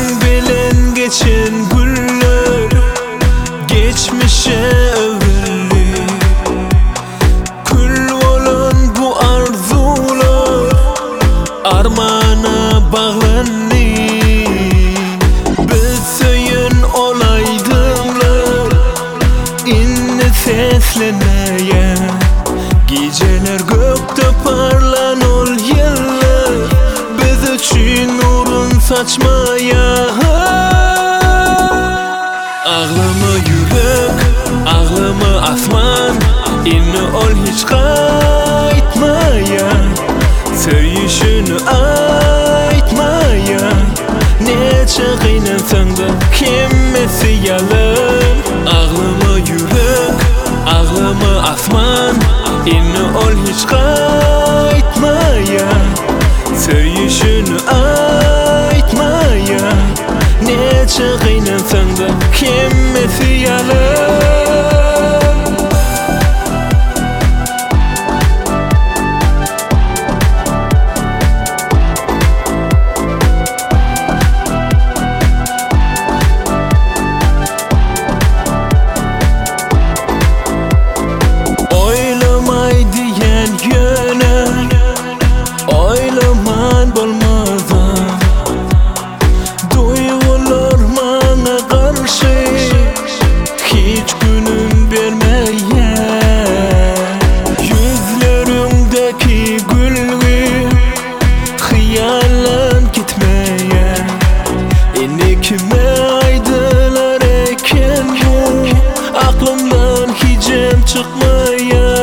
bilen geçen günler geçmişe evrildi. Kül olan bu arzular armana bağlandı. Biz söyün olaydımlar inne seslenmeye. Geceler gökte parlan ol yıllar biz için nurun saçmaya. Ağlama yürek, ağlama asman, inni ol hiç kaytmaya. Söyüşünü aytmaya. Neçe kıynasan da kemmesi yalan. Ağlama yürek, ağlama asman, inni ol hiç kaytmaya. Söyüşünü aytmaya. Neçe kıynasan da kemmesi yalan. Oylaman bolmazdı. Duygular bana karşı hiç günüm vermeye. Yüzlerindeki gülgü hayalan gitmeye. Eni kime aydılar eken bu aklımdan hicem çıkmaya.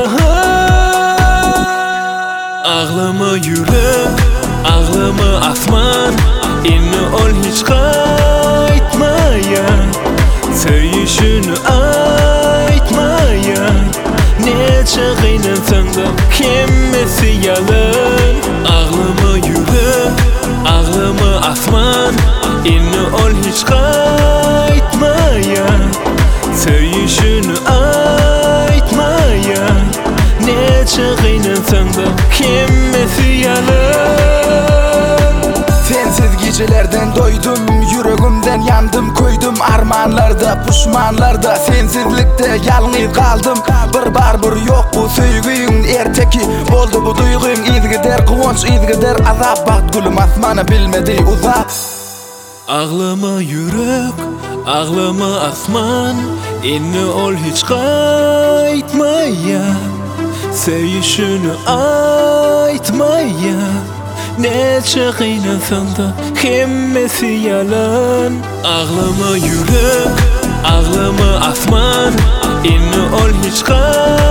Ağlama yürek, ağlama asman, inni ol hiç kaytmaya. Söyüşünü aytmaya. Neçe kıynasan da kemmesi yalan. Ağlama yürek, ağlama asman, inni ol hiç kaytmaya. Söyüşünü aytmaya. Neçe kıynasan da kemmesi yalan. Sensiz gecelerden doydum, yüreğimden yandım, koydum armanlarda, puşmanlarda. Sensizlikte yalnız kaldım, bir bar bir yok bu söygüyün erteki boldu bu duyguyun. İzgider kuvonç, izgider azap, baht gülüm asmanı bilmedi uzak. Ağlama yürek, ağlama asman, inni ol hiç kaytmaya. Söyüşünü aytmaya. Neçe kıynasan da kemmesi yalan. Ağlama yürek, ağlama asman, inni ol hiç kaytmaya.